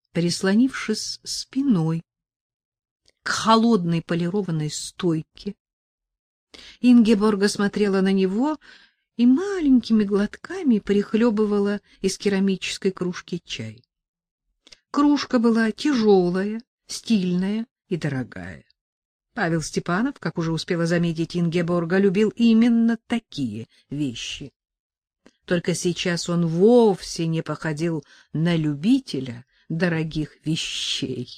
прислонившись спиной к холодной полированной стойке. Ингеборга смотрела на него и маленькими глотками прихлебывала из керамической кружки чай. Кружка была тяжелая, стильная и дорогая. Павел Степанов, как уже успела заметить Ингеборга, любил именно такие вещи. Только сейчас он вовсе не походил на любителя дорогих вещей.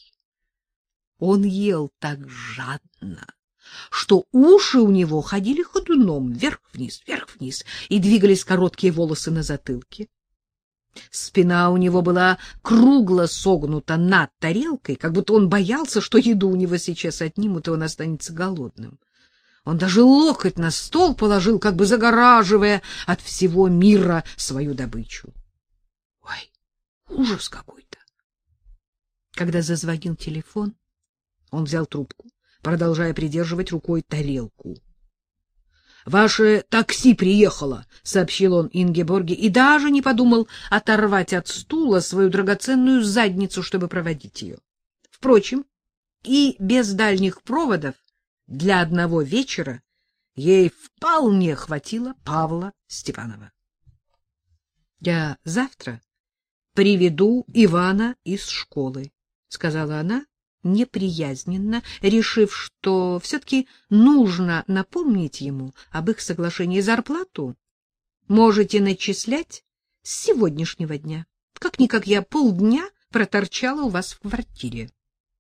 Он ел так жадно, что уши у него ходили ходуном вверх-вниз, и двигались короткие волосы на затылке. Спина у него была кругло согнута над тарелкой, как будто он боялся, что еду у него сейчас отнимут, и он останется голодным. Он даже локоть на стол положил, как бы загораживая от всего мира свою добычу. Ой, ужас какой-то! Когда зазвонил телефон, он взял трубку, продолжая придерживать рукой тарелку. — Ваше такси приехало, — сообщил он Ингеборге, и даже не подумал оторвать от стула свою драгоценную задницу, чтобы проводить ее. Впрочем, и без дальних проводов для одного вечера ей вполне хватило Павла Степанова. — Я завтра приведу Ивана из школы, — сказала она, неприязненно, решив, что все-таки нужно напомнить ему об их соглашении. Зарплату можете начислять с сегодняшнего дня. Как-никак я полдня проторчала у вас в квартире.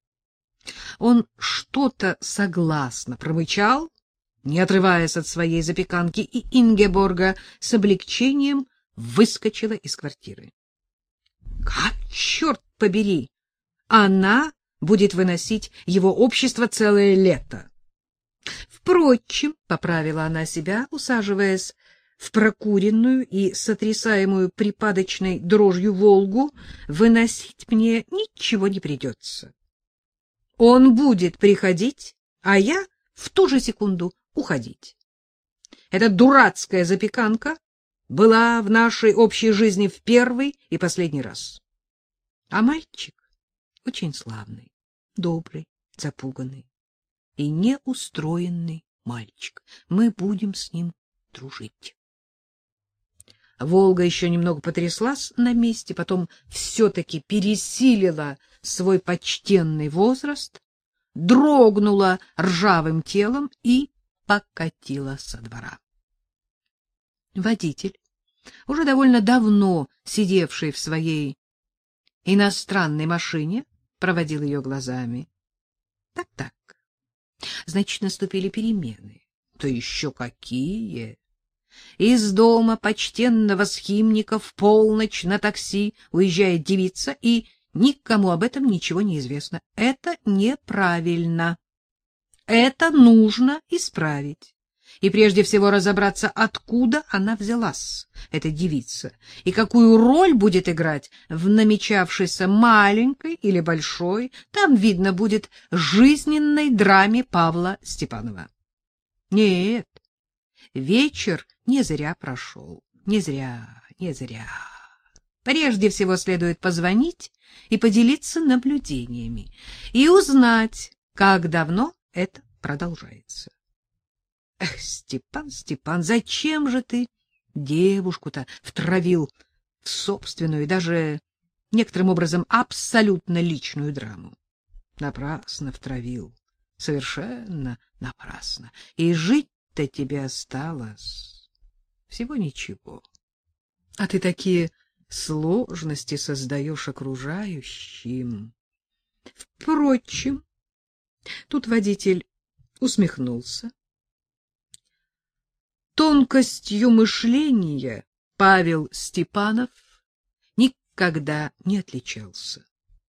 Он что-то согласно промычал, не отрываясь от своей запеканки, и Ингеборга с облегчением выскочила из квартиры. Как, черт побери, она будет выносить его общество целое лето. Впрочем, поправила она себя, усаживаясь в прокуренную и сотрясаемую припадочной дрожью Волгу, выносить мне ничего не придется. Он будет приходить, а я в ту же секунду уходить. Эта дурацкая запеканка была в нашей общей жизни в первый и последний раз. А мальчик очень славный, добрый, запуганный и неустроенный мальчик. Мы будем с ним дружить. Волга еще немного потряслась на месте, потом все-таки пересилила свой почтенный возраст, дрогнула ржавым телом и покатила со двора. Водитель, уже довольно давно сидевший в своей иностранной машине, проводил ее глазами. Так. Значит, наступили перемены. То еще какие! Из дома почтенного схимника в полночь на такси уезжает девица, и никому об этом ничего не известно. Это неправильно. Это нужно исправить. И прежде всего разобраться, откуда она взялась, эта девица, и какую роль будет играть в намечавшейся маленькой или большой, там видно будет, жизненной драме Павла Степанова. Нет, вечер не зря прошел, не зря. Прежде всего следует позвонить и поделиться наблюдениями, и узнать, как давно это продолжается. Эх, Степан, зачем же ты девушку-то втравил в собственную, даже некоторым образом абсолютно личную драму? Напрасно втравил, совершенно напрасно. И жить-то тебе осталось всего ничего. А ты такие сложности создаешь окружающим. Впрочем, тут водитель усмехнулся. Тонкостью мышления Павел Степанов никогда не отличался.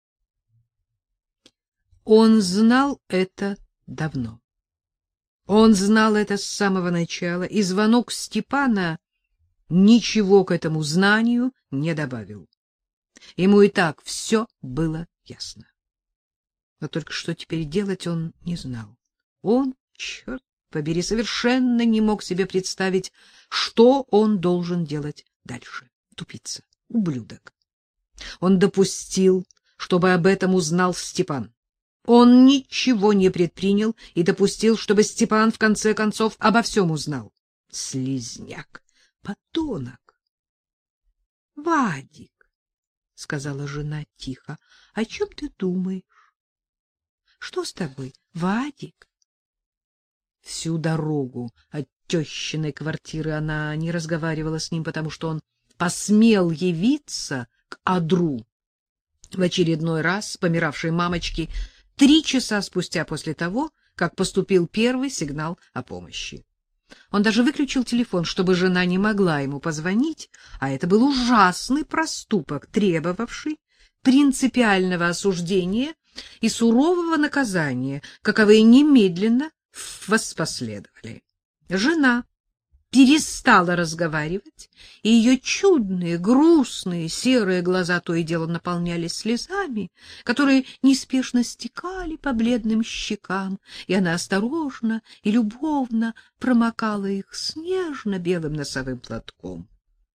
Он знал это давно. Он знал это с самого начала, и звонок Степана ничего к этому знанию не добавил. Ему и так все было ясно. Но только что теперь делать он не знал. Он, черт побери, совершенно не мог себе представить, что он должен делать дальше. Тупица, ублюдок. Он допустил, чтобы об этом узнал Степан. Он ничего не предпринял и допустил, чтобы Степан в конце концов обо всем узнал. Слизняк, подонок. — Вадик, — сказала жена тихо, — о чем ты думаешь? — Что с тобой, Вадик? Всю дорогу от тещиной квартиры она не разговаривала с ним, потому что он посмел явиться к одру в очередной раз помиравшей мамочки 3 часа спустя после того, как поступил первый сигнал о помощи. Он даже выключил телефон, чтобы жена не могла ему позвонить, а это был ужасный проступок, требовавший принципиального осуждения и сурового наказания, каковые немедленно воспоследовали. Жена перестала разговаривать, и ее чудные, грустные, серые глаза то и дело наполнялись слезами, которые неспешно стекали по бледным щекам, и она осторожно и любовно промокала их снежно-белым носовым платком.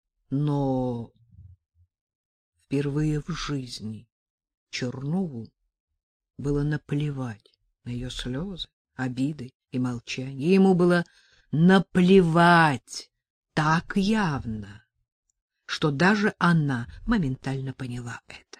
Но впервые в жизни Чернову было наплевать на ее слезы, обиды и молчание. Ему было наплевать так явно, что даже она моментально поняла это.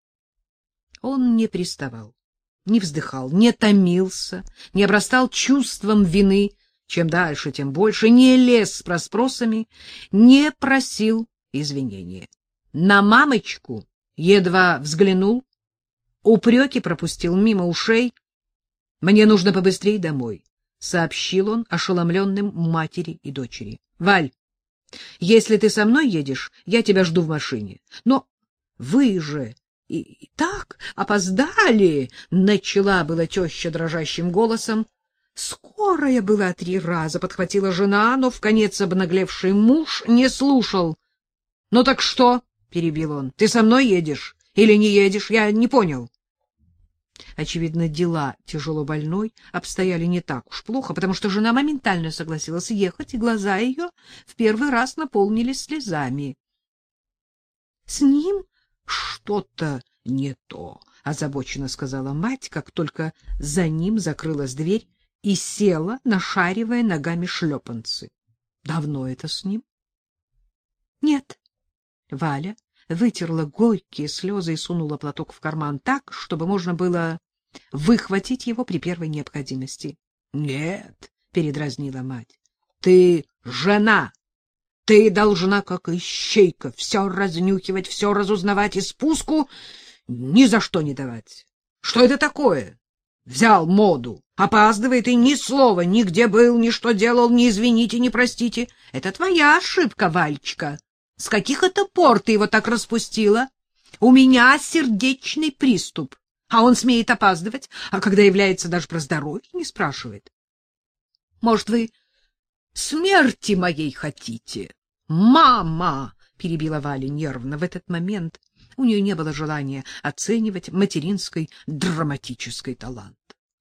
Он не приставал, не вздыхал, не томился, не обрастал чувством вины, чем дальше, тем больше, не лез с расспросами, не просил извинения. На мамочку едва взглянул, упреки пропустил мимо ушей. «Мне нужно побыстрее домой», — сообщил он ошеломленным матери и дочери. — Валь, если ты со мной едешь, я тебя жду в машине. Но вы же и так опоздали, — начала была теща дрожащим голосом. Скорая была 3 раза, — подхватила жена, но вконец обнаглевший муж не слушал. — Ну так что? — перебил он. — Ты со мной едешь или не едешь? Я не понял. Очевидно, дела тяжело больной обстояли не так уж плохо, потому что жена моментально согласилась ехать, и глаза ее в первый раз наполнились слезами. — С ним что-то не то, — озабоченно сказала мать, как только за ним закрылась дверь и села, нашаривая ногами шлепанцы. — Давно это с ним? — Нет. Валя вытерла горькие слезы и сунула платок в карман так, чтобы можно было выхватить его при первой необходимости. — Нет, — передразнила мать, — ты жена. Ты должна, как ищейка, все разнюхивать, все разузнавать и спуску ни за что не давать. Что это такое? Взял моду, опаздывает и ни слова, нигде был, ни что делал, ни извините, ни простите. Это твоя ошибка, Вальчика. С каких это пор ты его так распустила? У меня сердечный приступ, а он смеет опаздывать, а когда является, даже про здоровье не спрашивает. Может, вы смерти моей хотите? Мама! — перебила Валя нервно. В этот момент у нее не было желания оценивать материнский драматический талант.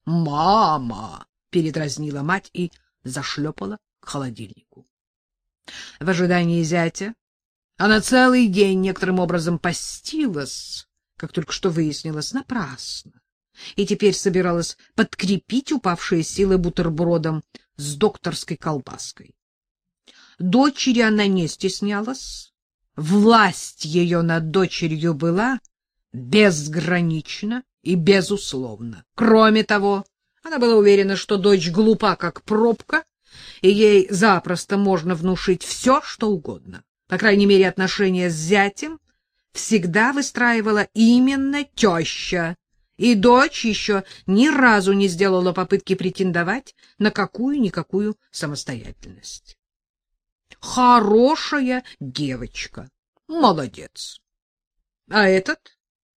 Мама! — передразнила мать и зашлепала к холодильнику. В ожидании зятя она целый день некоторым образом постилась, как только что выяснилось, напрасно, и теперь собиралась подкрепить упавшие силы бутербродом с докторской колбаской. Дочери она не стеснялась, власть ее над дочерью была безгранична и безусловна. Кроме того, она была уверена, что дочь глупа, как пробка, и ей запросто можно внушить все, что угодно. По крайней мере, отношения с зятем всегда выстраивала именно теща, и дочь еще ни разу не сделала попытки претендовать на какую-никакую самостоятельность. Хорошая девочка, молодец. А этот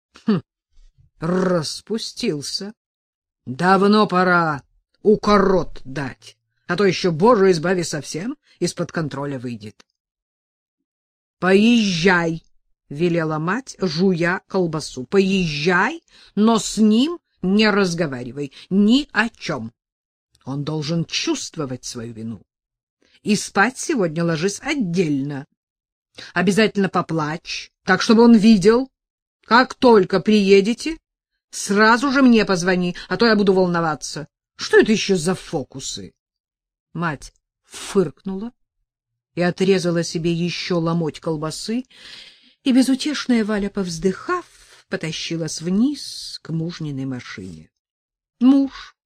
распустился. Давно пора укорот дать, а то еще, Боже избави, совсем из-под контроля выйдет. — Поезжай, — велела мать, жуя колбасу. — Поезжай, но с ним не разговаривай ни о чем. Он должен чувствовать свою вину. И спать сегодня ложись отдельно. Обязательно поплачь, так, чтобы он видел. Как только приедете, сразу же мне позвони, а то я буду волноваться. Что это еще за фокусы? Мать фыркнула и отрезала себе еще ломоть колбасы, и безутешная Валя, повздыхав, потащилась вниз к мужниной машине. Муж,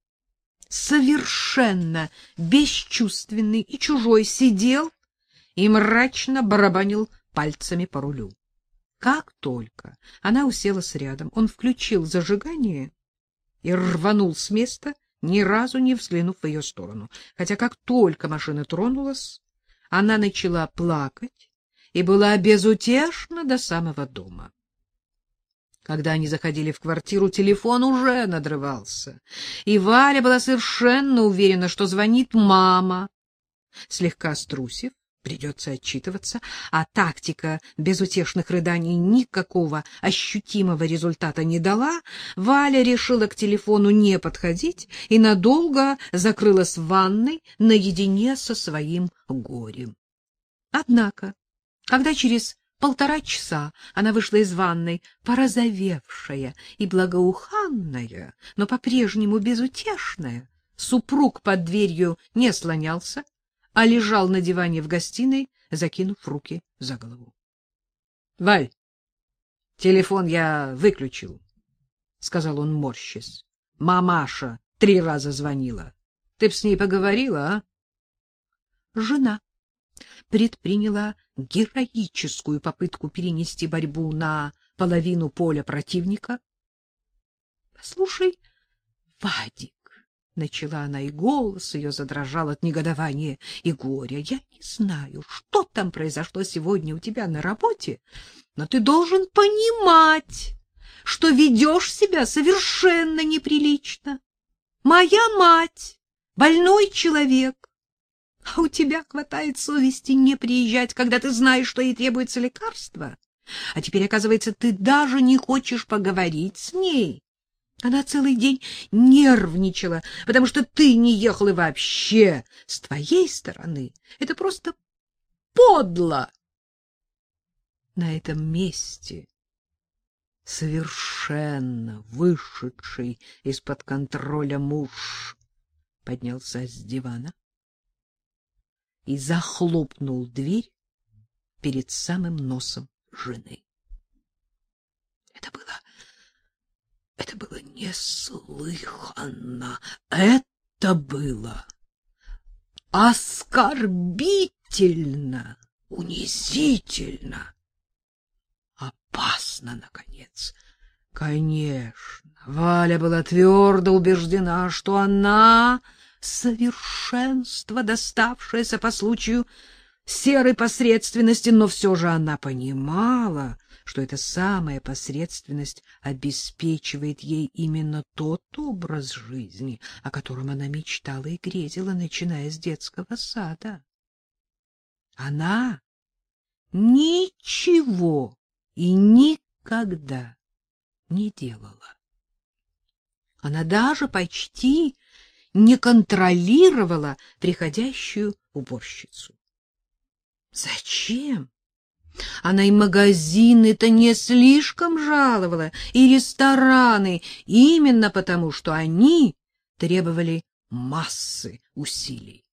совершенно бесчувственный и чужой, сидел и мрачно барабанил пальцами по рулю. Как только она уселась рядом, он включил зажигание и рванул с места, ни разу не взглянув в ее сторону. Хотя как только машина тронулась, она начала плакать и была безутешна до самого дома. Когда они заходили в квартиру, телефон уже надрывался, и Валя была совершенно уверена, что звонит мама. Слегка струсив, придется отчитываться, а тактика безутешных рыданий никакого ощутимого результата не дала, Валя решила к телефону не подходить и надолго закрылась в ванной наедине со своим горем. Однако, когда через 1,5 часа она вышла из ванной, порозовевшая и благоуханная, но по-прежнему безутешная, супруг под дверью не слонялся, а лежал на диване в гостиной, закинув руки за голову. — Валь, телефон я выключил, — сказал он, морщась. — Мамаша 3 раза звонила. Ты б с ней поговорила, а? Жена предприняла героическую попытку перенести борьбу на половину поля противника. — Послушай, Вадик, — начала она, и голос ее задрожал от негодования и горя. — Я не знаю, что там произошло сегодня у тебя на работе, но ты должен понимать, что ведешь себя совершенно неприлично. Моя мать — больной человек, а у тебя хватает совести не приезжать, когда ты знаешь, что ей требуется лекарство. А теперь, оказывается, ты даже не хочешь поговорить с ней. Она целый день нервничала, потому что ты не ехал, и вообще, с твоей стороны, это просто подло. На этом месте совершенно вышедший из-под контроля муж поднялся с дивана и захлопнул дверь перед самым носом жены. Это было неслыханно. Это было оскорбительно, унизительно, опасно, наконец. Конечно, Валя была твердо убеждена, что она совершенство, доставшееся по случаю серой посредственности, но все же она понимала, что эта самая посредственность обеспечивает ей именно тот образ жизни, о котором она мечтала и грезила, начиная с детского сада. Она ничего и никогда не делала. Она даже почти не контролировала приходящую уборщицу. Зачем? Она и магазины-то не слишком жаловала, и рестораны, именно потому, что они требовали массы усилий.